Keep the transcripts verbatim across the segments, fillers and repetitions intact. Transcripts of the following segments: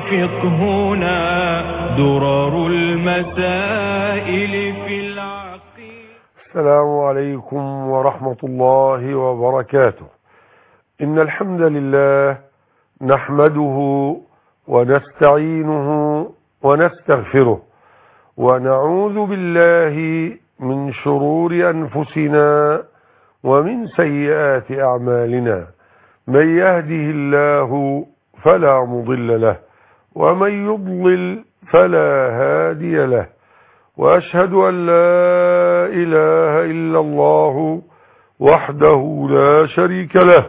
فقهنا درر المسائل في العقيدة. السلام عليكم ورحمة الله وبركاته. إن الحمد لله نحمده ونستعينه ونستغفره ونعوذ بالله من شرور أنفسنا ومن سيئات أعمالنا. من يهده الله فلا مضل له ومن يضلل فلا هادي له، وأشهد أن لا إله إلا الله وحده لا شريك له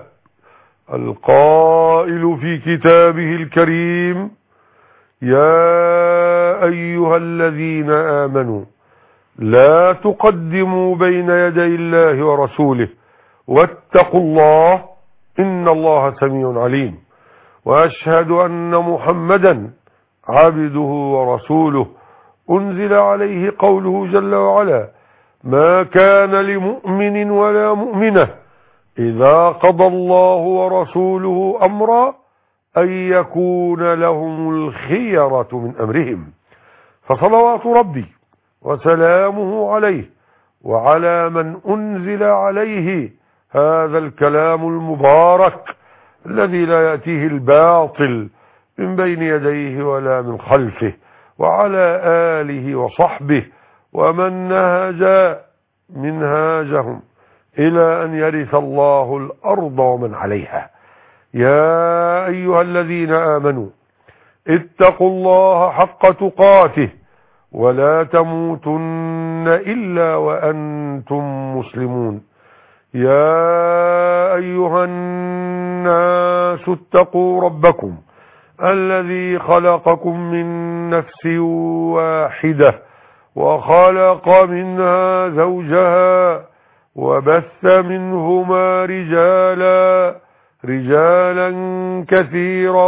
القائل في كتابه الكريم: يا أيها الذين آمنوا لا تقدموا بين يدي الله ورسوله واتقوا الله إن الله سميع عليم. وأشهد أن محمدا عبده ورسوله أنزل عليه قوله جل وعلا: ما كان لمؤمن ولا مؤمنة إذا قضى الله ورسوله أمرا أن يكون لهم الخيرة من أمرهم. فصلوات ربي وسلامه عليه وعلى من أنزل عليه هذا الكلام المبارك الذي لا يأتيه الباطل من بين يديه ولا من خلفه، وعلى آله وصحبه ومن نهج منهاجهم إلى أن يرث الله الأرض ومن عليها. يا أيها الذين آمنوا اتقوا الله حق تقاته ولا تموتن إلا وأنتم مسلمون. يا أيها الناس اتقوا ربكم الذي خلقكم من نفس واحدة وخلق منها زوجها وبث منهما رجالا رجالا كثيرا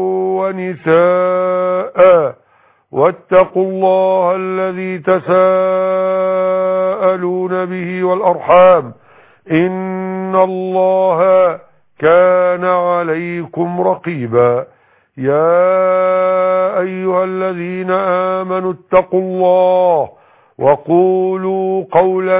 ونساء واتقوا الله الذي تساءلون به والأرحام إن الله كان عليكم رقيبا. يا أيها الذين آمنوا اتقوا الله وقولوا قولا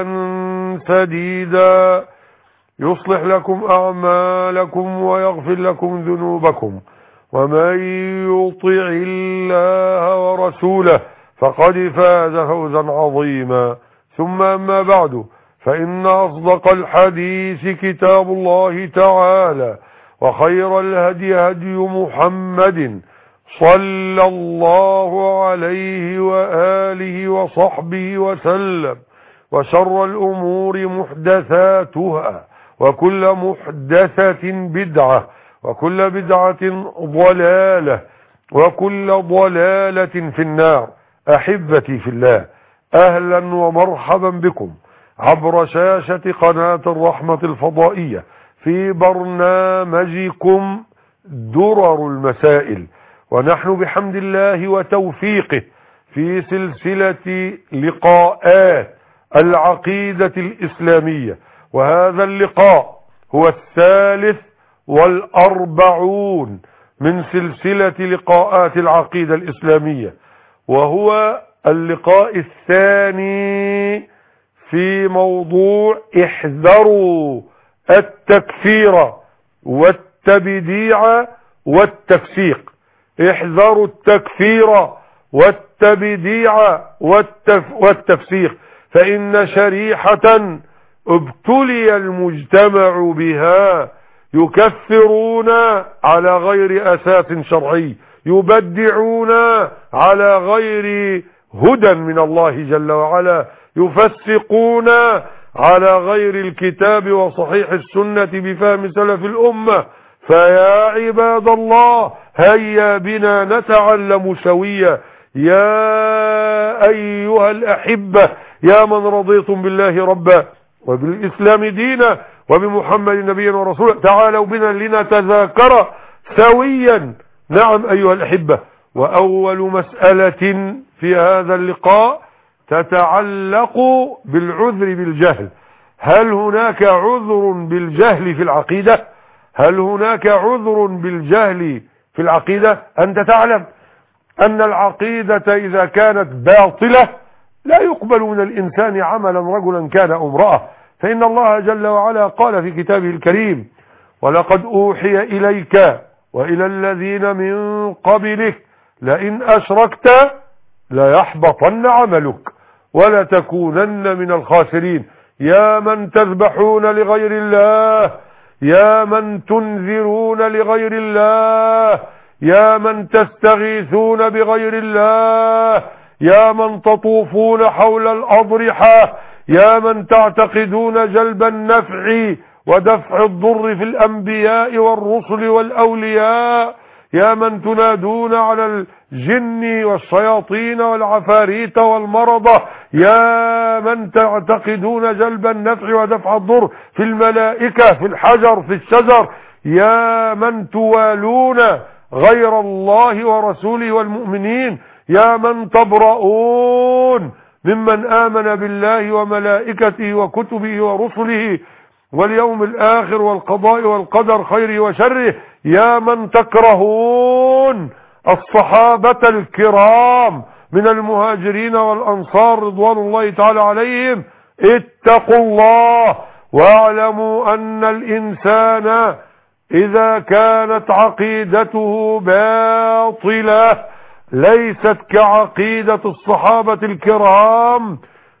سديدا يصلح لكم أعمالكم ويغفر لكم ذنوبكم، ومن يطع الله ورسوله فقد فاز فوزا عظيما. ثم أما بعد، فإن أصدق الحديث كتاب الله تعالى، وخير الهدي هدي محمد صلى الله عليه وآله وصحبه وسلم، وشر الأمور محدثاتها، وكل محدثة بدعة، وكل بدعة ضلالة، وكل ضلالة في النار. أحبتي في الله، أهلا ومرحبا بكم عبر شاشة قناة الرحمة الفضائية في برنامجكم درر المسائل، ونحن بحمد الله وتوفيقه في سلسلة لقاءات العقيدة الإسلامية، وهذا اللقاء هو الثالث والأربعون من سلسلة لقاءات العقيدة الإسلامية، وهو اللقاء الثاني في موضوع احذروا التكفير والتبديع والتفسيق. احذروا التكفير والتبديع والتف والتفسيق، فإن شريحة ابتلي المجتمع بها يكفرون على غير أساس شرعي، يبدعون على غير هدى من الله جل وعلا، يفسقون على غير الكتاب وصحيح السنة بفهم سلف الأمة. فيا عباد الله، هيا بنا نتعلم سويا. يا أيها الأحبة، يا من رضيتم بالله ربا وبالإسلام دينا وبمحمد نبيا ورسولا، تعالوا بنا لنتذاكر سويا. نعم أيها الأحبة، وأول مسألة في هذا اللقاء تتعلق بالعذر بالجهل. هل هناك عذر بالجهل في العقيدة؟ هل هناك عذر بالجهل في العقيدة؟ أنت تعلم أن العقيدة إذا كانت باطلة لا يقبل من الإنسان عملا رجلا كان أو امرأة، فإن الله جل وعلا قال في كتابه الكريم: ولقد أوحي إليك وإلى الذين من قبلك لئن أشركت ليحبطن عملك ولتكونن من الخاسرين. يا من تذبحون لغير الله، يا من تنذرون لغير الله، يا من تستغيثون بغير الله، يا من تطوفون حول الأضرحة، يا من تعتقدون جلب النفع ودفع الضر في الأنبياء والرسل والأولياء، يا من تنادون على الجن والشياطين والعفاريت والمرضى، يا من تعتقدون جلب النفع ودفع الضر في الملائكة في الحجر في الشجر، يا من توالون غير الله ورسوله والمؤمنين، يا من تبرؤون ممن آمن بالله وملائكته وكتبه ورسله واليوم الآخر والقضاء والقدر خيره وشره، يا من تكرهون الصحابة الكرام من المهاجرين والأنصار رضوان الله تعالى عليهم، اتقوا الله واعلموا أن الإنسان إذا كانت عقيدته باطلة ليست كعقيدة الصحابة الكرام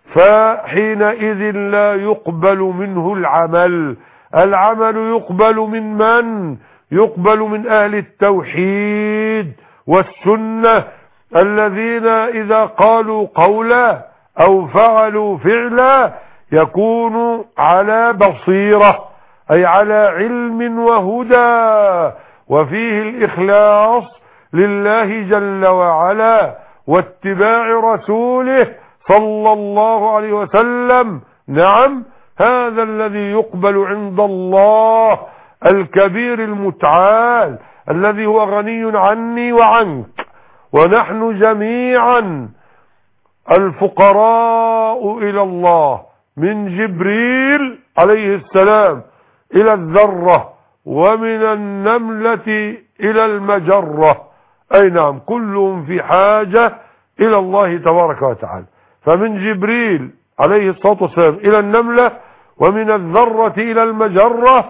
فحينئذ لا يقبل منه العمل. العمل يقبل من من؟ يقبل من أهل التوحيد والسنة الذين إذا قالوا قولا أو فعلوا فعلا يكونوا على بصيرة، أي على علم وهدى وفيه الإخلاص لله جل وعلا واتباع رسوله صلى الله عليه وسلم. نعم، هذا الذي يقبل عند الله الكبير المتعال الذي هو غني عني وعنك، ونحن جميعا الفقراء إلى الله من جبريل عليه السلام إلى الذرة، ومن النملة إلى المجرة، أي نعم كلهم في حاجة إلى الله تبارك وتعالى. فمن جبريل عليه الصلاة والسلام إلى النملة ومن الذرة إلى المجرة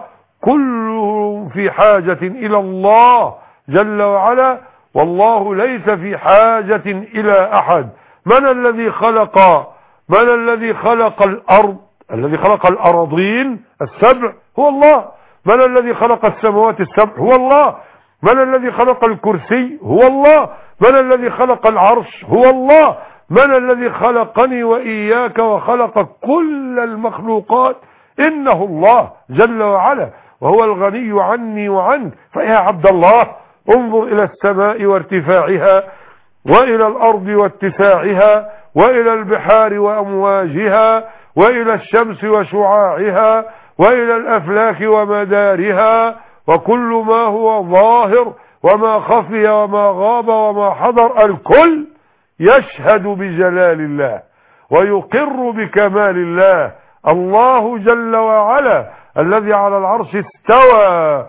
كلهم في حاجة إلى الله جل وعلا، والله ليس في حاجة إلى أحد. من الذي خلق من الذي خلق الأرض؟ الذي خلق الأراضين السبع هو الله. من الذي خلق السماوات السبع؟ هو الله. من الذي خلق الكرسي؟ هو الله. من الذي خلق العرش؟ هو الله. من الذي خلقني وإياك وخلق كل المخلوقات؟ إنه الله جل وعلا، وهو الغني عني وعنك. فيا عبد الله انظر إلى السماء وارتفاعها، وإلى الأرض واتساعها، وإلى البحار وأمواجها، وإلى الشمس وشعاعها، وإلى الأفلاك ومدارها، وكل ما هو ظاهر وما خفي وما غاب وما حضر الكل يشهد بجلال الله ويقر بكمال الله. الله جل وعلا الذي على العرش استوى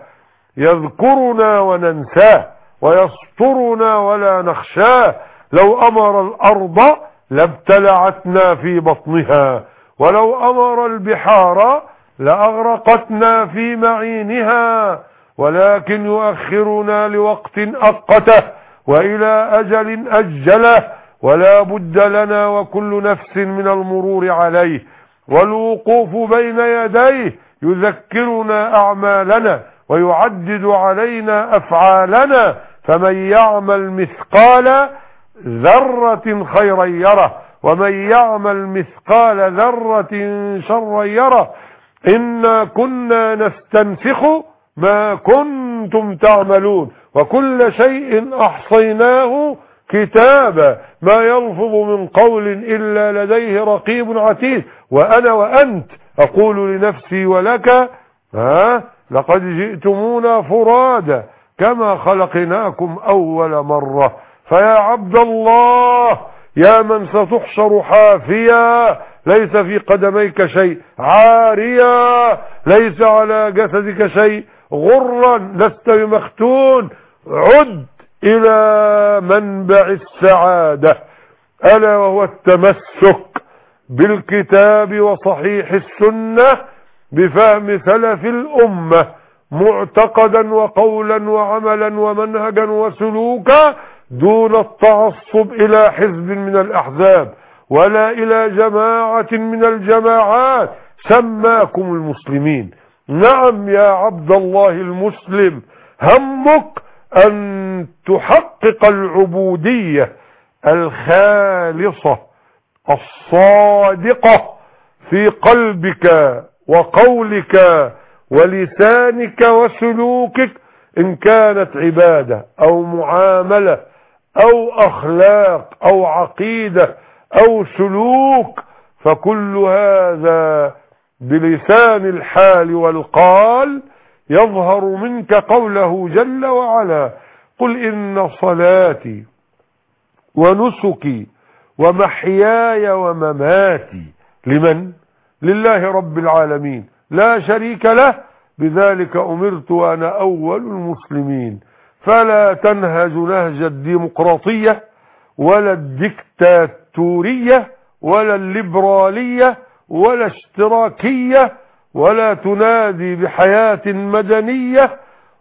يذكرنا وننساه ويسترنا ولا نخشاه. لو أمر الأرض لابتلعتنا في بطنها، ولو أمر البحار لأغرقتنا في معينها، ولكن يؤخرنا لوقت أقته وإلى أجل أجله، ولا بد لنا وكل نفس من المرور عليه والوقوف بين يديه يذكرنا أعمالنا ويعدد علينا أفعالنا. فمن يعمل مثقال ذرة خيرا يره، ومن يعمل مثقال ذرة شرا يره. إنا كنا نستنسخ ما كنتم تعملون وكل شيء أحصيناه كتابا، ما يلفظ من قول إلا لديه رقيب عتيد. وأنا وأنت أقول لنفسي ولك ها لقد جئتمونا فرادا كما خلقناكم أول مرة. فيا عبد الله يا من ستحشر حافيا ليس في قدميك شيء، عاريا ليس على جسدك شيء، غرا لست بمختون، عد إلى منبع السعادة، ألا وهو التمسك بالكتاب وصحيح السنة بفهم سلف الأمة معتقدا وقولا وعملا ومنهجا وسلوكا، دون التعصب إلى حزب من الأحزاب ولا إلى جماعة من الجماعات سماكم المسلمين. نعم يا عبد الله المسلم، همك أن تحقق العبودية الخالصة الصادقة في قلبك وقولك ولسانك وسلوكك، إن كانت عبادة أو معاملة أو أخلاق أو عقيدة أو سلوك، فكل هذا بلسان الحال والقال يظهر منك قوله جل وعلا: قل إن صلاتي ونسكي ومحياي ومماتي لمن؟ لله رب العالمين لا شريك له، بذلك أمرت وأنا أول المسلمين. فلا تنهج نهج الديمقراطية ولا الدكتاتورية ولا الليبرالية ولا اشتراكية، ولا تنادي بحياة مدنية،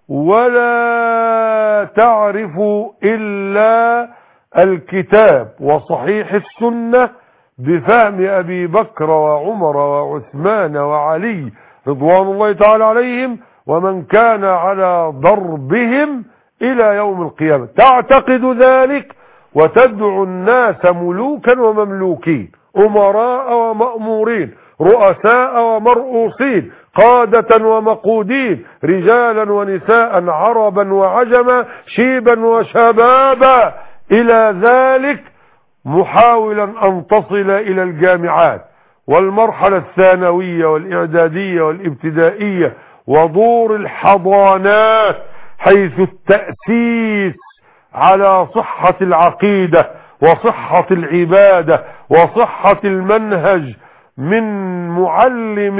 ولا تعرف إلا الكتاب وصحيح السنة بفهم أبي بكر وعمر وعثمان وعلي رضوان الله تعالى عليهم ومن كان على ضربهم إلى يوم القيامة. تعتقد ذلك وتدعو الناس ملوكا ومملوكين، أمراء ومأمورين، رؤساء ومرؤوسين، قادة ومقودين، رجالا ونساء، عربا وعجما، شيبا وشبابا، إلى ذلك، محاولا أن تصل إلى الجامعات والمرحلة الثانوية والإعدادية والابتدائية ودور الحضانات، حيث التأسيس على صحة العقيدة وصحة العبادة وصحة المنهج من معلم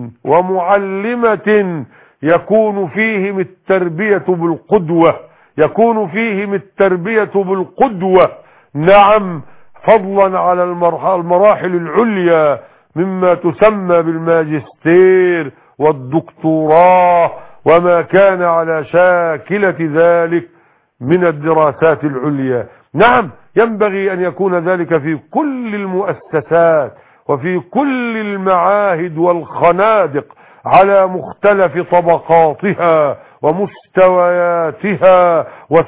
ومعلمة يكون فيهم التربية بالقدوة، يكون فيهم التربية بالقدوة. نعم، فضلا على المراحل العليا مما تسمى بالماجستير والدكتوراه وما كان على شاكلة ذلك من الدراسات العليا. نعم، ينبغي أن يكون ذلك في كل المؤسسات وفي كل المعاهد والخنادق على مختلف طبقاتها ومستوياتها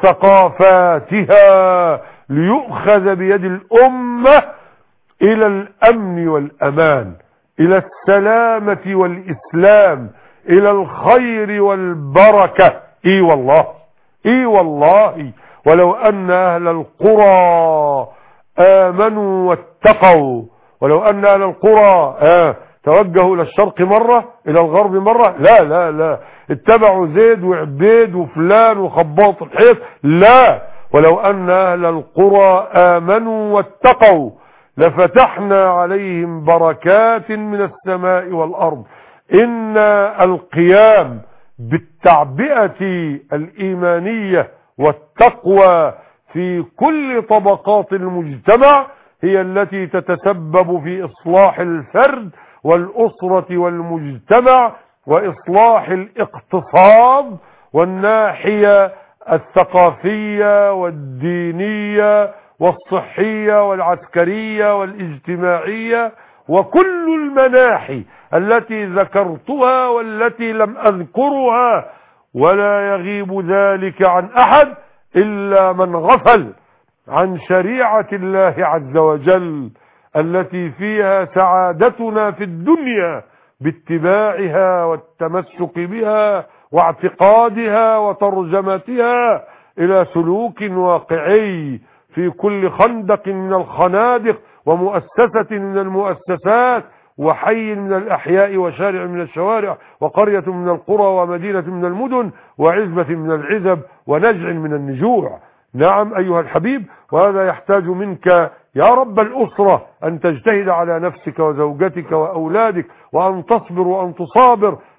وثقافاتها، ليؤخذ بيد الأمة إلى الأمن والأمان، إلى السلامة والإسلام، إلى الخير والبركة. إي والله، إي والله، ولو أن أهل القرى آمنوا واتقوا، ولو أن أهل القرى آه توجهوا إلى الشرق مرة إلى الغرب مرة، لا لا لا اتبعوا زيد وعبيد وفلان وخباط الحيط، لا، ولو أن أهل القرى آمنوا واتقوا لفتحنا عليهم بركات من السماء والأرض. إن القيام بالتعبئة الإيمانية والتقوى في كل طبقات المجتمع هي التي تتسبب في إصلاح الفرد والأسرة والمجتمع وإصلاح الاقتصاد والناحية الثقافية والدينية والصحية والعسكرية والاجتماعية وكل المناحي التي ذكرتها والتي لم أذكرها. ولا يغيب ذلك عن أحد إلا من غفل عن شريعة الله عز وجل التي فيها سعادتنا في الدنيا باتباعها والتمسك بها واعتقادها وترجمتها إلى سلوك واقعي في كل خندق من الخنادق ومؤسسة من المؤسسات وحي من الأحياء وشارع من الشوارع وقرية من القرى ومدينة من المدن وعزبة من العزب ونجع من النجوع. نعم أيها الحبيب، وهذا يحتاج منك يا رب الأسرة أن تجتهد على نفسك وزوجتك وأولادك وأن تصبر وأن تصابر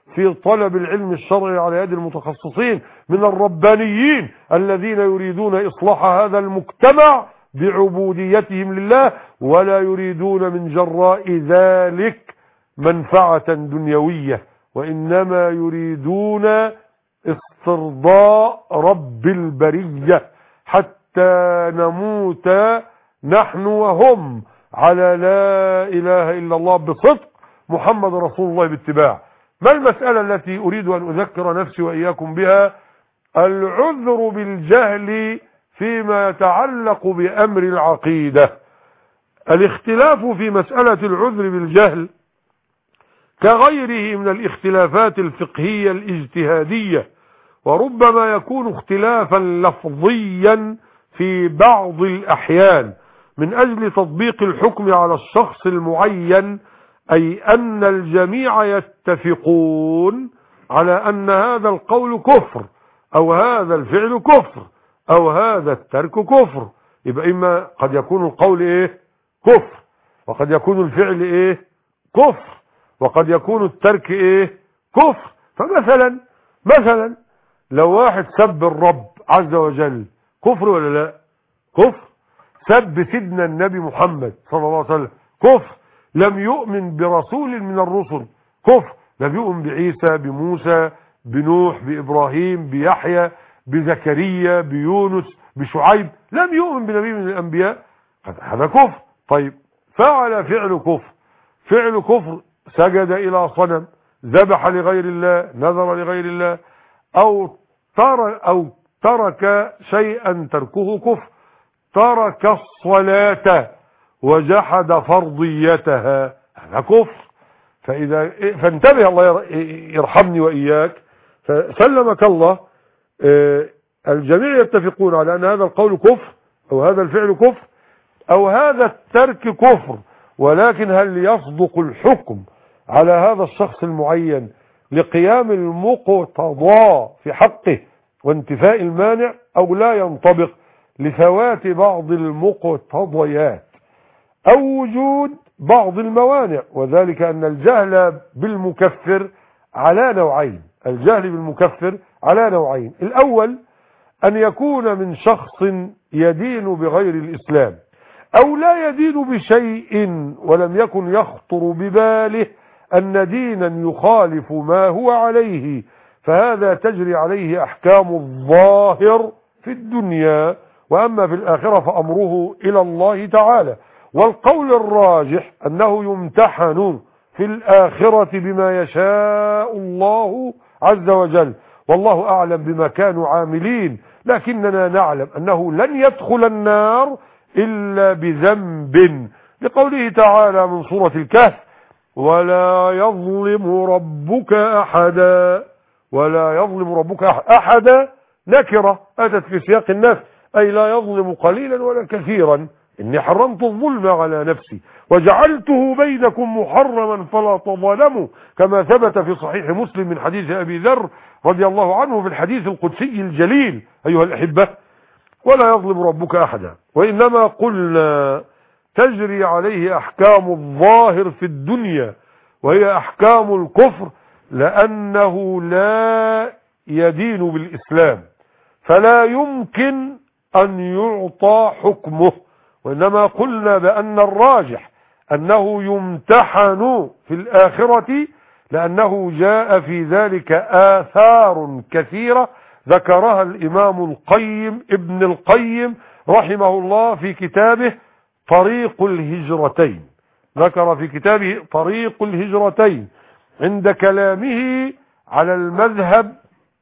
في طلب العلم الشرعي على يد المتخصصين من الربانيين الذين يريدون إصلاح هذا المجتمع بعبوديتهم لله، ولا يريدون من جراء ذلك منفعة دنيوية، وإنما يريدون استرضاء رب البرية حتى نموت نحن وهم على لا إله إلا الله بصدق، محمد رسول الله باتباع. ما المسألة التي أريد أن أذكر نفسي وإياكم بها؟ العذر بالجهل فيما يتعلق بأمر العقيدة. الاختلاف في مسألة العذر بالجهل كغيره من الاختلافات الفقهية الاجتهادية، وربما يكون اختلافا لفظيا في بعض الأحيان من أجل تطبيق الحكم على الشخص المعين، أي أن الجميع يتفقون على أن هذا القول كفر، أو هذا الفعل كفر، أو هذا الترك كفر. يبقى إما قد يكون القول إيه؟ كفر، وقد يكون الفعل إيه؟ كفر، وقد يكون الترك إيه؟ كفر. فمثلا مثلا لو واحد سب الرب عز وجل، كفر ولا لا؟ كفر. سب سيدنا النبي محمد صلى الله عليه وسلم، كفر. لم يؤمن برسول من الرسل، كفر. لم يؤمن بعيسى، بموسى، بنوح، بإبراهيم، بيحيى، بزكريا، بيونس، بشعيب، لم يؤمن بنبي من الأنبياء، هذا كفر. طيب فعل فعل كفر، فعل كفر، سجد إلى صنم، ذبح لغير الله، نذر لغير الله، أو ترك أو ترك شيئا تركه كفر، ترك الصلاة وجحد فرضيتها، هذا كفر. فإذا فانتبه الله يرحمني وإياك، فسلمك الله، الجميع يتفقون على أن هذا القول كفر، أو هذا الفعل كفر، أو هذا الترك كفر، ولكن هل يصدق الحكم على هذا الشخص المعين لقيام المقتضى في حقه وانتفاء المانع، أو لا ينطبق لفوات بعض المقتضيات أو وجود بعض الموانع؟ وذلك أن الجهل بالمكفر على نوعين، الجهل بالمكفر على نوعين. الأول أن يكون من شخص يدين بغير الإسلام، أو لا يدين بشيء ولم يكن يخطر بباله أن دينا يخالف ما هو عليه، فهذا تجري عليه أحكام الظاهر في الدنيا، وأما في الآخرة فأمره إلى الله تعالى. والقول الراجح أنه يمتحن في الآخرة بما يشاء الله عز وجل، والله أعلم بما كانوا عاملين، لكننا نعلم أنه لن يدخل النار إلا بذنب، لقوله تعالى من سورة الكهف: ولا يظلم ربك أحدا. ولا يظلم ربك أحدا نكرة أتت في سياق النفي، أي لا يظلم قليلا ولا كثيرا، إني حرمت الظلم على نفسي وجعلته بينكم محرما فلا تظالموا، كما ثبت في صحيح مسلم من حديث أبي ذر رضي الله عنه في الحديث القدسي الجليل. أيها الأحبة، ولا يظلم ربك أحدا، وإنما قلنا تجري عليه أحكام الظاهر في الدنيا، وهي أحكام الكفر، لأنه لا يدين بالإسلام، فلا يمكن أن يعطى حكمه. وإنما قلنا بأن الراجح أنه يمتحن في الآخرة، لأنه جاء في ذلك آثار كثيرة ذكرها الإمام القيم ابن القيم رحمه الله في كتابه طريق الهجرتين، ذكر في كتابه طريق الهجرتين عند كلامه على المذهب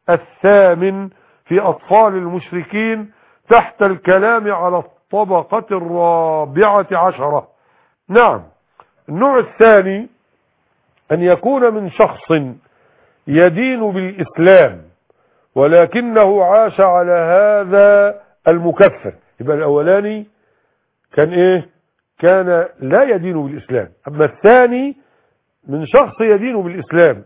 الثامن في أطفال المشركين تحت الكلام على الطبقة الرابعة عشرة. نعم، النوع الثاني أن يكون من شخص يدين بالإسلام ولكنه عاش على هذا المكفر. يبقى الأولاني كان إيه؟ كان لا يدين بالإسلام. أما الثاني من شخص يدين بالإسلام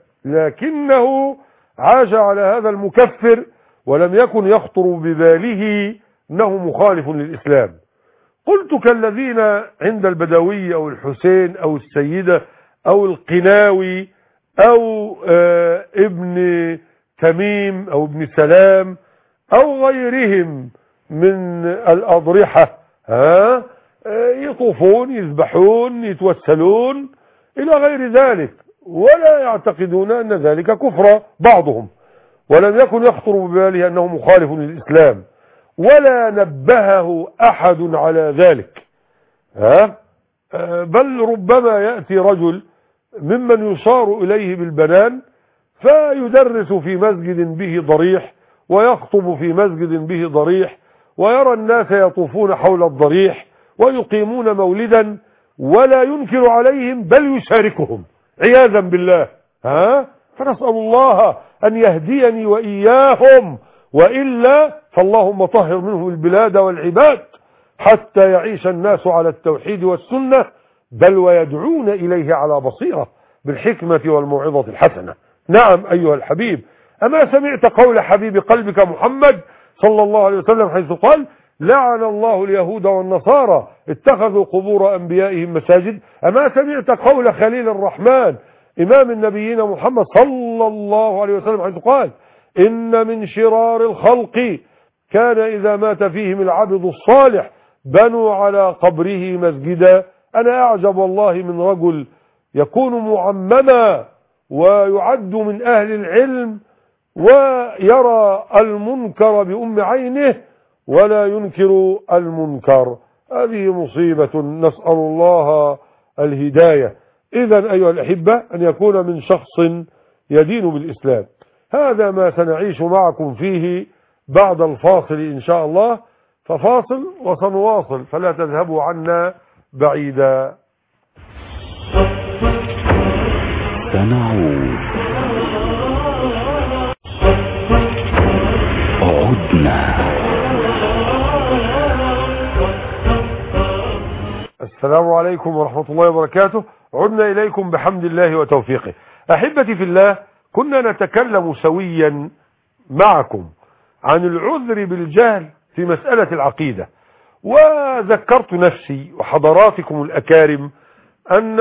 لكنه عاش على هذا المكفر ولم يكن يخطر بباله أنه مخالف للإسلام. قلت كالذين عند البدوي أو الحسين أو السيدة أو القناوي أو آه ابن تميم أو ابن سلام أو غيرهم من الأضرحة، ها يطوفون يذبحون يتوسلون إلى غير ذلك، ولا يعتقدون أن ذلك كفر بعضهم، ولم يكن يخطر بباله أنه مخالف للإسلام، ولا نبهه أحد على ذلك. ها بل ربما يأتي رجل ممن يشار إليه بالبنان فيدرس في مسجد به ضريح ويخطب في مسجد به ضريح ويرى الناس يطوفون حول الضريح ويقيمون مولدا ولا ينكر عليهم بل يشاركهم عياذا بالله. ها فنسأل الله أن يهديني وإياهم، وإلا فاللهم طهر منه البلاد والعباد حتى يعيش الناس على التوحيد والسنة، بل ويدعون إليه على بصيرة بالحكمة والموعظة الحسنة. نعم أيها الحبيب، أما سمعت قول حبيب قلبك محمد صلى الله عليه وسلم حيث قال: لعن الله اليهود والنصارى اتخذوا قبور أنبيائهم مساجد؟ أما سمعت قول خليل الرحمن إمام النبيين محمد صلى الله عليه وسلم حيث قال: إن من شرار الخلق كان إذا مات فيهم العبد الصالح بنوا على قبره مسجدا؟ أنا أعجب والله من رجل يكون معمما ويعد من أهل العلم ويرى المنكر بأم عينه ولا ينكر المنكر. هذه مصيبة، نسأل الله الهداية. إذن أيها الأحبة أن يكون من شخص يدين بالإسلام. هذا ما سنعيش معكم فيه بعد الفاصل إن شاء الله، ففاصل وسنواصل، فلا تذهبوا عنا بعيدا. سنعود. عدنا. السلام عليكم ورحمة الله وبركاته. عدنا إليكم بحمد الله وتوفيقه. أحبتي في الله، كنا نتكلم سويا معكم عن العذر بالجهل في مسألة العقيدة، وذكرت نفسي وحضراتكم الأكارم أن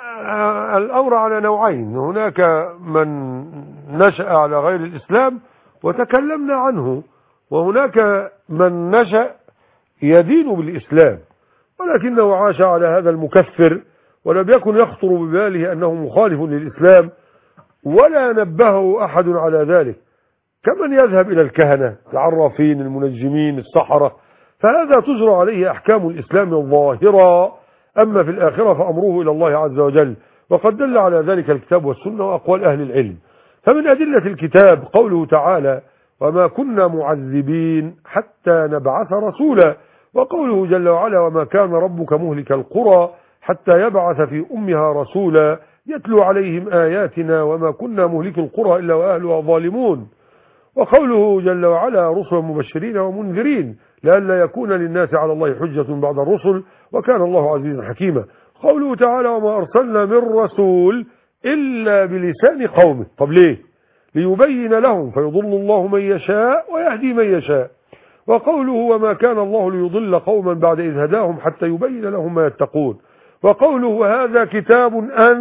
الأمر على نوعين: هناك من نشأ على غير الإسلام وتكلمنا عنه، وهناك من نشأ يدين بالإسلام ولكنه عاش على هذا المكفر ولم يكن يخطر بباله أنه مخالف للإسلام، ولا نبهه أحد على ذلك، كمن يذهب إلى الكهنة العرافين المنجمين السحرة، فهذا تجرى عليه أحكام الإسلام الظاهرة، أما في الآخرة فأمره إلى الله عز وجل، وقد دل على ذلك الكتاب والسنة وأقوال أهل العلم. فمن أدلة الكتاب قوله تعالى: وما كنا معذبين حتى نبعث رسولا، وقوله جل وعلا: وما كان ربك مهلك القرى حتى يبعث في أمها رسولا يتلو عليهم آياتنا وما كنا مهلك القرى إلا وأهلها ظالمون. وقوله جل وعلا: رسلا مبشرين ومنذرين لئلا يكون للناس على الله حجة بعد الرسل وكان الله عزيزا حكيما. قوله تعالى: وما أرسلنا من رسول إلا بلسان قومه. طب ليه؟ ليبين لهم، فيضل الله من يشاء ويهدي من يشاء. وقوله: وما كان الله ليضل قوما بعد إذ هداهم حتى يبين لهم ما يتقون. وقوله: هذا كتاب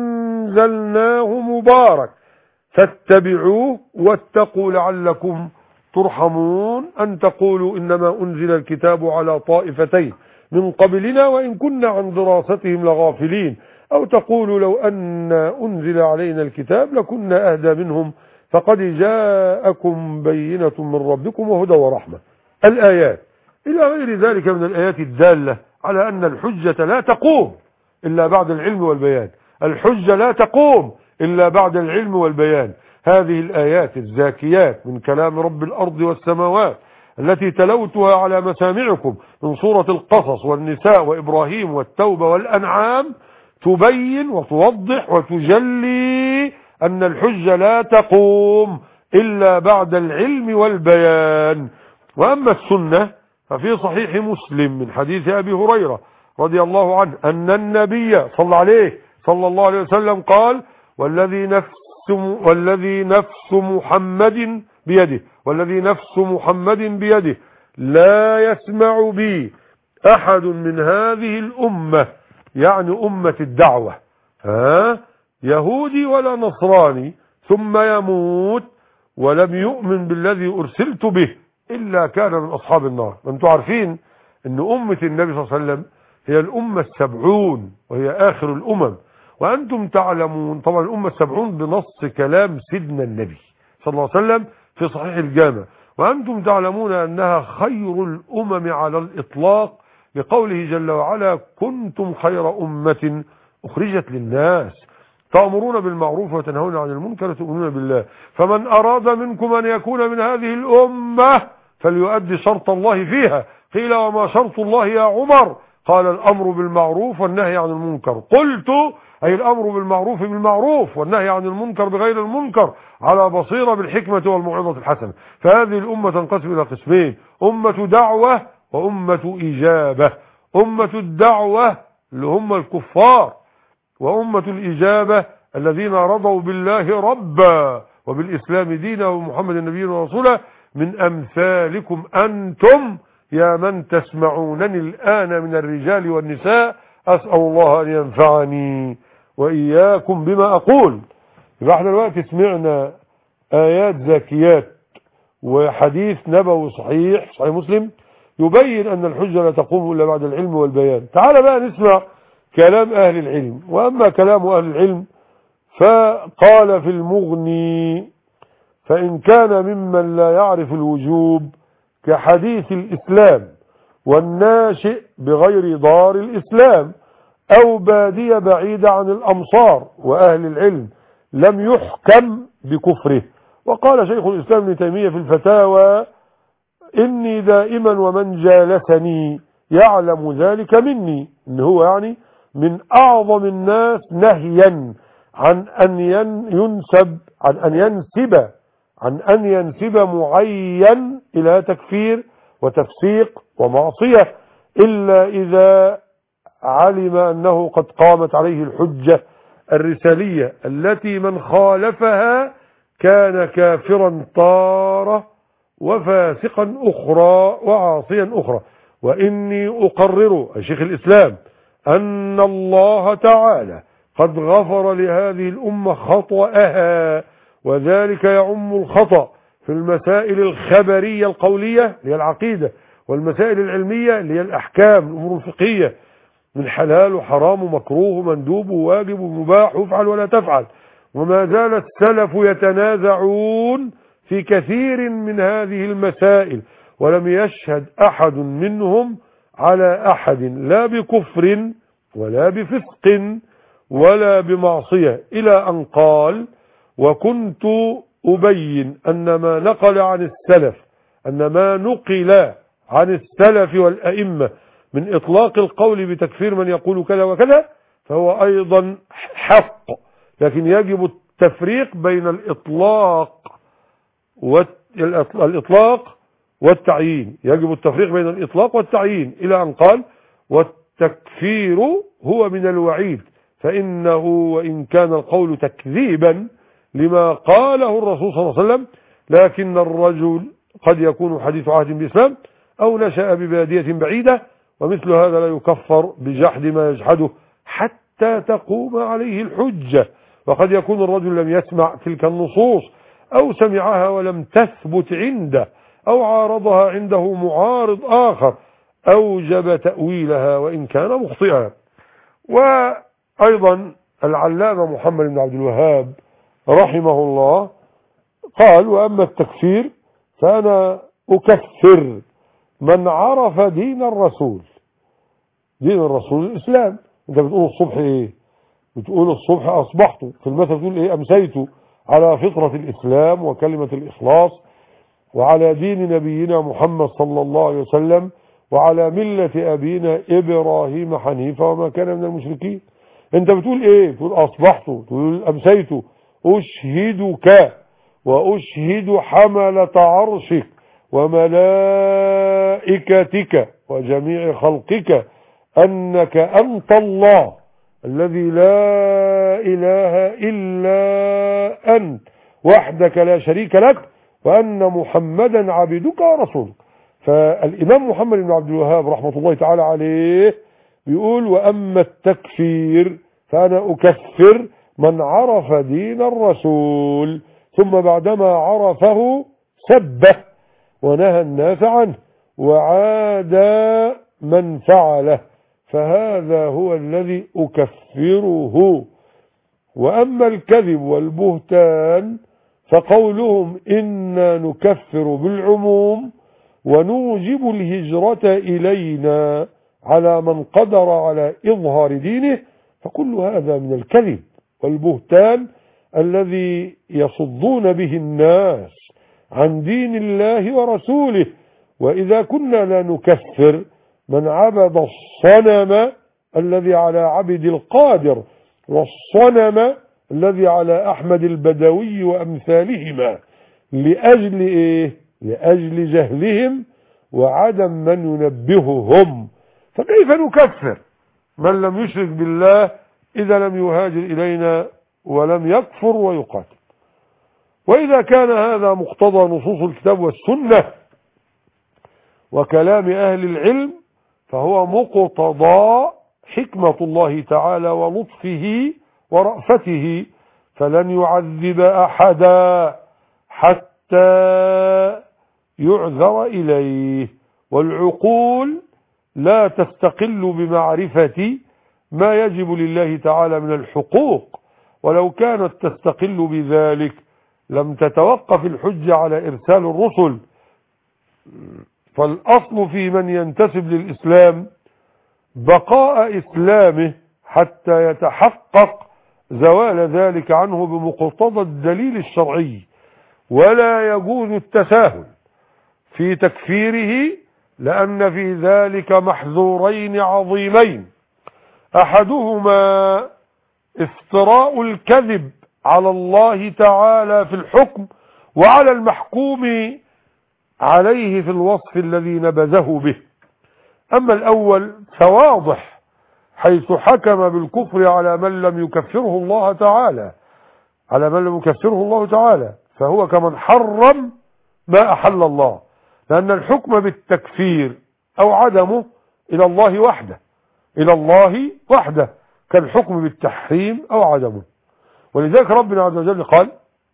أنزلناه مبارك فاتبعوه واتقوا لعلكم ترحمون، أن تقولوا إنما أنزل الكتاب على طائفتين من قبلنا وإن كنا عن دراستهم لغافلين، أو تقولوا لو أن أنزل علينا الكتاب لكنا أهدى منهم فقد جاءكم بينة من ربكم وهدى ورحمة. الآيات إلى غير ذلك من الآيات الدالة على أن الحجة لا تقوم إلا بعد العلم والبيان. الحجة لا تقوم إلا بعد العلم والبيان. هذه الآيات الزاكيات من كلام رب الأرض والسماوات التي تلوتها على مسامعكم من سورة القصص والنساء وإبراهيم والتوبة والأنعام تبين وتوضح وتجلي أن الحجة لا تقوم إلا بعد العلم والبيان. وأما السنة ففي صحيح مسلم من حديث أبي هريرة رضي الله عنه أن النبي صلى عليه صلى الله عليه وسلم قال: والذي نفس والذي نفس محمد بيده والذي نفس محمد بيده لا يسمع بي أحد من هذه الأمة، يعني أمة الدعوة، ها يهودي ولا نصراني ثم يموت ولم يؤمن بالذي أرسلت به إلا كان من أصحاب النار. أنتم عارفين أن أمة النبي صلى الله عليه وسلم هي الأمة السبعون وهي آخر الأمم، وأنتم تعلمون طبعا الأمة السبعون بنص كلام سيدنا النبي صلى الله عليه وسلم في صحيح الجامع، وأنتم تعلمون أنها خير الأمم على الإطلاق لقوله جل وعلا كنتم خير أمة أخرجت للناس تأمرون بالمعروف وتنهون عن المنكر وتؤمنون بالله، فمن أراد منكم أن يكون من هذه الأمة فليؤدي شرط الله فيها. قيل وما شرط الله يا عمر؟ قال الأمر بالمعروف والنهي عن المنكر. قلت أي الأمر بالمعروف بالمعروف والنهي عن المنكر بغير المنكر على بصيرة بالحكمة والموعظة الحسنة. فهذه الأمة تنقسم إلى قسمين: أمة دعوة وأمة إجابة. أمة الدعوة اللي هم الكفار، وأمة الإجابة الذين رضوا بالله ربا وبالإسلام دينا ومحمد النبي ورسوله، من أمثالكم أنتم يا من تسمعونني الآن من الرجال والنساء، أسأل الله أن ينفعني وإياكم بما أقول. يبقى احنا دلوقتي سمعنا آيات زاكيات وحديث نبوي صحيح صحيح مسلم يبين أن الحجة لا تقوم إلا بعد العلم والبيان. تعال بقى نسمع كلام أهل العلم. وأما كلام أهل العلم فقال في المغني: فإن كان ممن لا يعرف الوجوب كحديث الإسلام والناشئ بغير دار الإسلام أو بادية بعيدة عن الأمصار وأهل العلم لم يحكم بكفره. وقال شيخ الإسلام ابن تيمية في الفتاوى: إني دائما ومن جالسني يعلم ذلك مني، إن هو يعني من أعظم الناس نهيا عن أن ينسب عن أن ينسب عن أن ينسب معين إلى تكفير وتفسيق ومعصية إلا إذا علم أنه قد قامت عليه الحجة الرسالية التي من خالفها كان كافرا طارة وفاسقا أخرى وعاصيا أخرى. وإني أقرر يا شيخ الإسلام أن الله تعالى قد غفر لهذه الأمة خطأها، وذلك يعم الخطأ في المسائل الخبرية القولية اللي هي العقيدة، والمسائل العلمية اللي هي الأحكام الأمور الفقهية من حلال وحرام ومكروه ومندوب وواجب ومباح وافعل ولا تفعل. وما زال السلف يتنازعون في كثير من هذه المسائل، ولم يشهد أحد منهم على أحد لا بكفر ولا بفسق ولا بمعصية، إلى أن قال: وكنت أبين أن ما نقل عن السلف أن ما نقل عن السلف والأئمة من إطلاق القول بتكفير من يقول كذا وكذا فهو أيضا حق، لكن يجب التفريق بين الإطلاق والإطلاق والتعيين، يجب التفريق بين الإطلاق والتعيين، إلى أن قال: والتكفير هو من الوعيد، فإنه وإن كان القول تكذيبا لما قاله الرسول صلى الله عليه وسلم، لكن الرجل قد يكون حديث عهد بالإسلام أو نشأ ببادية بعيدة، ومثل هذا لا يكفر بجحد ما يجحده حتى تقوم عليه الحجة. وقد يكون الرجل لم يسمع تلك النصوص أو سمعها ولم تثبت عنده أو عارضها عنده معارض آخر أوجب تأويلها وإن كان مخطئا. وأيضا العلامة محمد بن عبد الوهاب رحمه الله قال: وأما التكفير فأنا أكفر من عرف دين الرسول. دين الرسول الإسلام. أنت بتقول الصبح إيه؟ بتقول الصبح أصبحت، في المثل تقول إيه؟ أمسيت على فطرة الإسلام وكلمة الإخلاص وعلى دين نبينا محمد صلى الله عليه وسلم وعلى ملة أبينا إبراهيم حنيفا وما كان من المشركين. أنت بتقول إيه؟ بتقول أصبحت، تقول أمسيت. أشهدك وأشهد حملة عرشك وملائكتك وجميع خلقك أنك أنت الله الذي لا إله إلا أنت وحدك لا شريك لك، وأن محمدا عبدك ورسولك. فالإمام محمد بن عبد الوهاب رحمة الله تعالى عليه بيقول: وأما التكفير فأنا أكفر من عرف دين الرسول ثم بعدما عرفه سبه ونهى الناس عنه وعاد من فعله، فهذا هو الذي أكفره. وأما الكذب والبهتان فقولهم إنا نكفر بالعموم ونوجب الهجرة إلينا على من قدر على إظهار دينه، فكل هذا من الكذب والبهتان الذي يصدون به الناس عن دين الله ورسوله. وإذا كنا لا نكفر من عبد الصنم الذي على عبد القادر والصنم الذي على أحمد البدوي وأمثالهما لأجل إيه؟ لأجل جهلهم وعدم من ينبههم. فكيف نكفر من لم يشرك بالله إذا لم يهاجر إلينا ولم يكفر ويقاتل؟ وإذا كان هذا مقتضى نصوص الكتاب والسنة وكلام أهل العلم فهو مقتضى حكمة الله تعالى ولطفه ورأفته، فلن يعذب أحدا حتى يعذر إليه. والعقول لا تستقل بمعرفة ما يجب لله تعالى من الحقوق، ولو كانت تستقل بذلك لم تتوقف الحجة على إرسال الرسل. فالأصل في من ينتسب للإسلام بقاء إسلامه حتى يتحقق زوال ذلك عنه بمقتضى الدليل الشرعي، ولا يجوز التساهل في تكفيره، لأن في ذلك محذورين عظيمين: أحدهما افتراء الكذب على الله تعالى في الحكم وعلى المحكوم عليه في الوصف الذي نبذه به. أما الأول فواضح، حيث حكم بالكفر على من لم يكفره الله تعالى على من لم يكفره الله تعالى فهو كمن حرم ما أحل الله، لأن الحكم بالتكفير أو عدمه إلى الله وحده إلى الله وحده كالحكم بالتحريم أو عدمه. ولذلك ربنا عز وجل قال: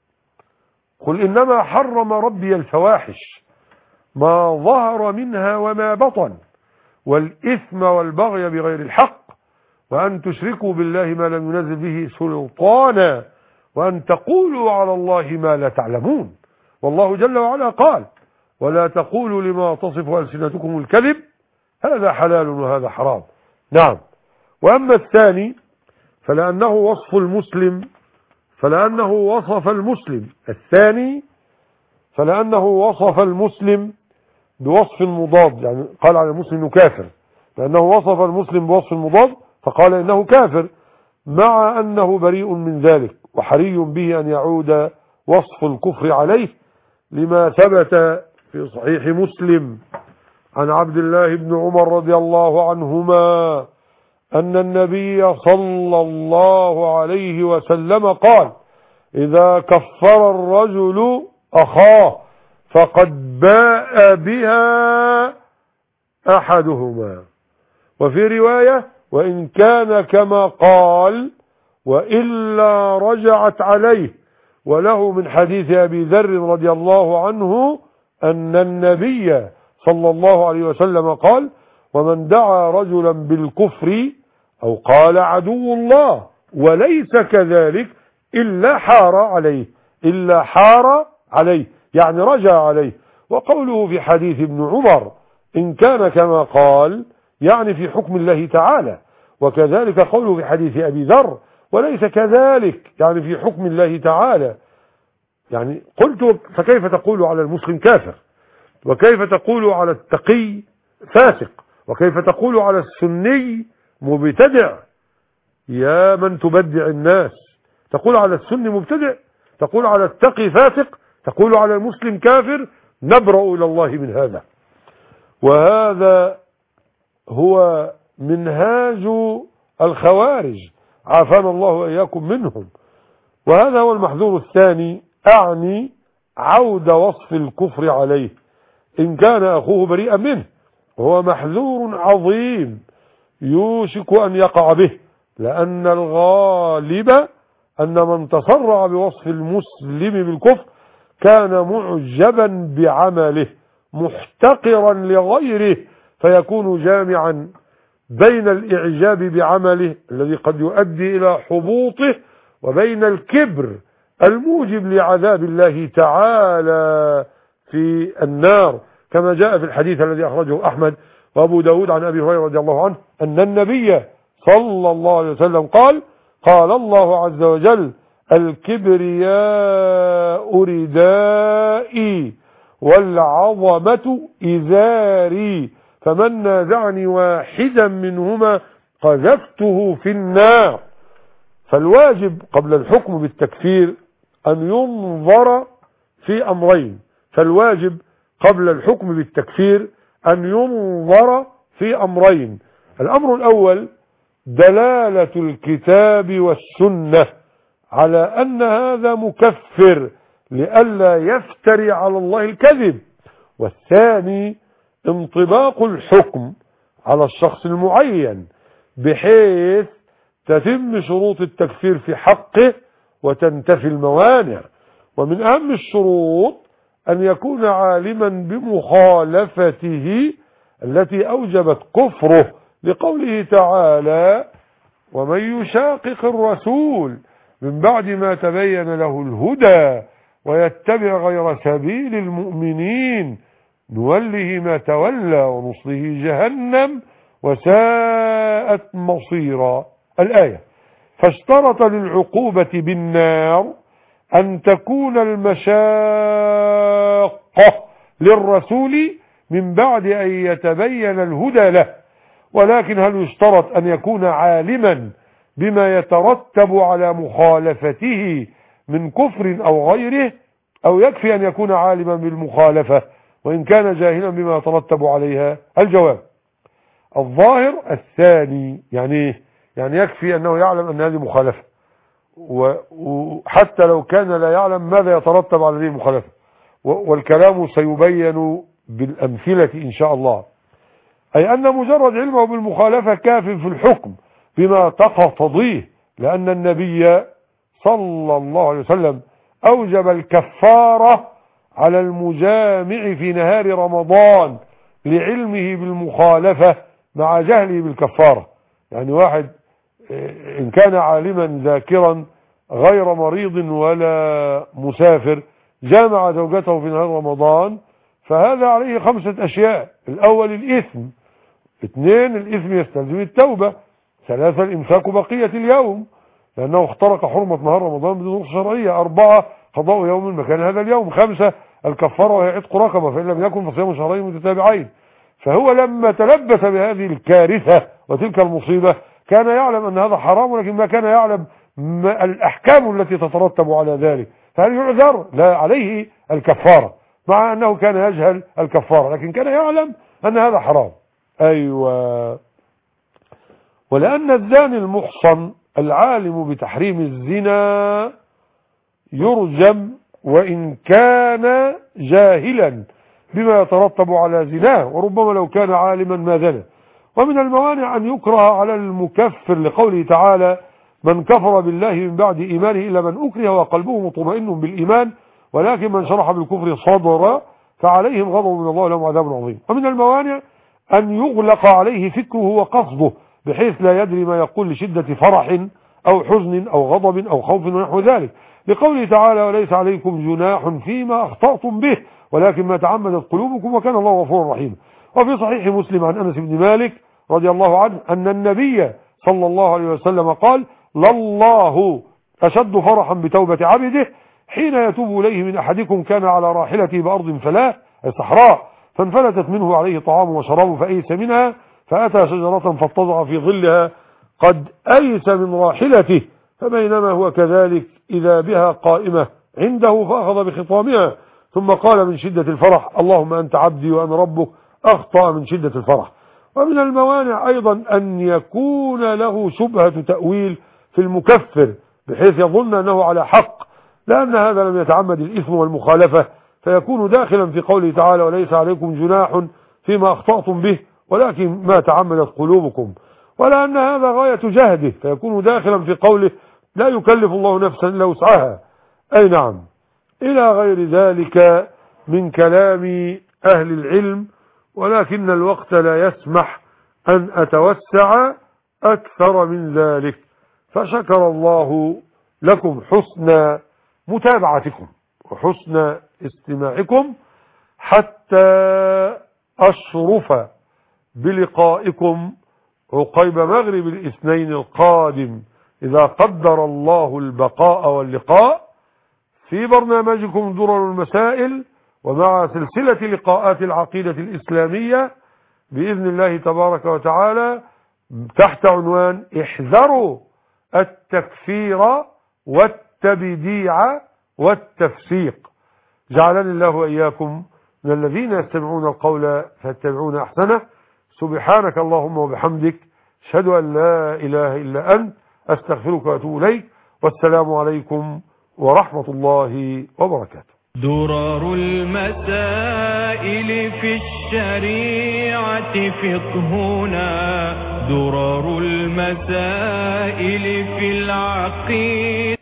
قل إنما حرم ربي الفواحش ما ظهر منها وما بطن والإثم والبغي بغير الحق وأن تشركوا بالله ما لم ينزل به سلطانا وأن تقولوا على الله ما لا تعلمون. والله جل وعلا قال: ولا تقولوا لما تصف ألسنتكم الكذب هذا حلال وهذا حرام. نعم. وأما الثاني فلأنه وصف المسلم فلأنه وصف المسلم الثاني فلأنه وصف المسلم بوصف مضاد، يعني قال على المسلم انه كافر، لأنه وصف المسلم بوصف مضاد فقال إنه كافر، مع أنه بريء من ذلك، وحري به أن يعود وصف الكفر عليه، لما ثبت في صحيح مسلم عن عبد الله بن عمر رضي الله عنهما أن النبي صلى الله عليه وسلم قال: إذا كفر الرجل أخاه فقد باء بها أحدهما. وفي رواية: وإن كان كما قال وإلا رجعت عليه. وله من حديث أبي ذر رضي الله عنه أن النبي صلى الله عليه وسلم قال: ومن دعا رجلا بالكفر أو قال عدو الله وليس كذلك إلا حار عليه إلا حار عليه يعني رجع عليه. وقوله في حديث ابن عمر إن كان كما قال يعني في حكم الله تعالى، وكذلك قوله في حديث أبي ذر وليس كذلك يعني في حكم الله تعالى. يعني قلت: فكيف تقول على المسلم كافر؟ وكيف تقول على التقي فاسق؟ وكيف تقول على السني مبتدع؟ يا من تبدع الناس، تقول على السني مبتدع، تقول على التقي فاسق، تقول على المسلم كافر. نبرأ إلى الله من هذا. وهذا هو منهاج الخوارج، عافانا الله وإياكم منهم. وهذا هو المحذور الثاني، أعني عود وصف الكفر عليه إن كان أخوه بريئا منه، وهو محذور عظيم يوشك أن يقع به، لأن الغالب أن من تسرع بوصف المسلم بالكفر كان معجبا بعمله محتقرا لغيره، فيكون جامعا بين الإعجاب بعمله الذي قد يؤدي إلى حبوطه وبين الكبر الموجب لعذاب الله تعالى في النار، كما جاء في الحديث الذي أخرجه أحمد وأبو داود عن أبي هريرة رضي الله عنه أن النبي صلى الله عليه وسلم قال: قال الله عز وجل: الكبرياء ردائي والعظمة إزاري، فمن نازعني واحدا منهما قذفته في النار. فالواجب قبل الحكم بالتكفير أن ينظر في أمرين فالواجب قبل الحكم بالتكفير أن ينظر في أمرين الأمر الأول دلالة الكتاب والسنة على أن هذا مكفر لئلا يفتري على الله الكذب، والثاني انطباق الحكم على الشخص المعين بحيث تتم شروط التكفير في حقه وتنتفي الموانع. ومن أهم الشروط أن يكون عالما بمخالفته التي أوجبت كفره، لقوله تعالى: ومن يشاقق الرسول من بعد ما تبين له الهدى ويتبع غير سبيل المؤمنين نوله ما تولى ونصله جهنم وساءت مصيرا. الآية. فاشترط للعقوبة بالنار أن تكون المشاقة للرسول من بعد أن يتبين الهدى له، ولكن هل يشترط أن يكون عالما بما يترتب على مخالفته من كفر أو غيره، أو يكفي أن يكون عالما بالمخالفة وإن كان جاهلا بما يترتب عليها؟ الجواب: الظاهر الثاني. يعني يعني يكفي أنه يعلم أن هذه مخالفة، وحتى لو كان لا يعلم ماذا يترتب على هذه المخالفة، والكلام سيبين بالأمثلة إن شاء الله. أي أن مجرد علمه بالمخالفة كاف في الحكم بما تقتضيه، لأن النبي صلى الله عليه وسلم أوجب الكفارة على المجامع في نهار رمضان لعلمه بالمخالفة مع جهله بالكفارة. يعني واحد إن كان عالما ذاكرا غير مريض ولا مسافر جامع زوجته في نهار رمضان، فهذا عليه خمسة أشياء: الأول الإثم، اثنين الإثم يستلزم التوبة، ثلاثة الإمساك بقية اليوم لأنه اخترق حرمة نهار رمضان بدون رخصة شرعية، أربعة قضاء يوم مكان هذا اليوم، خمسة الكفارة وهي عتق رقبة فإن لم يكن فصيام شهرين متتابعين. فهو لما تلبس بهذه الكارثة وتلك المصيبة كان يعلم أن هذا حرام، ولكن ما كان يعلم ما الأحكام التي تترتب على ذلك، فهل يعذر؟ لا، عليه الكفارة مع أنه كان يجهل الكفارة، لكن كان يعلم أن هذا حرام. أيوة. ولأن الزاني المحصن العالم بتحريم الزنا يرجم وإن كان جاهلا بما يترتب على زناه، وربما لو كان عالما ما زنى. ومن الموانع أن يكره على المكفر لقوله تعالى: من كفر بالله من بعد إيمانه إلا من أكره وقلبه مطمئن بالإيمان ولكن من شرح بالكفر صدرا فعليهم غضب من الله ولهم عذاب عظيم. ومن الموانع أن يغلق عليه فكره وقصده بحيث لا يدري ما يقول لشدة فرح أو حزن أو غضب أو خوف ونحو ذلك، لقوله تعالى: وليس عليكم جناح فيما أخطأتم به ولكن ما تعمدت قلوبكم وكان الله غفورا رحيما. وفي صحيح مسلم عن أنس بن مالك رضي الله عنه أن النبي صلى الله عليه وسلم قال: لله أشد فرحا بتوبة عبده حين يتوب إليه من أحدكم كان على راحلته بأرض فلاة أي صحراء فانفلتت منه عليه طعام وشراب فأيس منها فأتى شجرة فاتضع في ظلها قد أيس من راحلته فبينما هو كذلك إذا بها قائمة عنده فأخذ بخطامها ثم قال من شدة الفرح: اللهم أنت عبدي وأنا ربك، أخطأ من شدة الفرح. ومن الموانع أيضا أن يكون له شبهة تأويل في المكفر بحيث يظن أنه على حق، لأن هذا لم يتعمد الإثم والمخالفة فيكون داخلا في قوله تعالى: وليس عليكم جناح فيما أخطأتم به ولكن ما تعمدت قلوبكم، ولأن هذا غاية جهده فيكون داخلا في قوله: لا يكلف الله نفسا إلا وسعها. أي نعم. إلى غير ذلك من كلام أهل العلم، ولكن الوقت لا يسمح أن أتوسع أكثر من ذلك. فشكر الله لكم حسن متابعتكم وحسن استماعكم حتى أشرف بلقائكم عقيب مغرب الاثنين القادم إذا قدر الله البقاء واللقاء في برنامجكم درر المسائل، ومع سلسلة لقاءات العقيدة الإسلامية بإذن الله تبارك وتعالى تحت عنوان احذروا التكفير والتبديع والتفسيق. جعلني الله وإياكم من الذين يستمعون القول فيتبعون أحسنه. سبحانك اللهم وبحمدك، أشهد أن لا إله إلا أنت، أستغفرك وأتوب إليك، والسلام عليكم ورحمة الله وبركاته. درر المسائل في الشريعة فقهنا، درر المسائل في العقيدة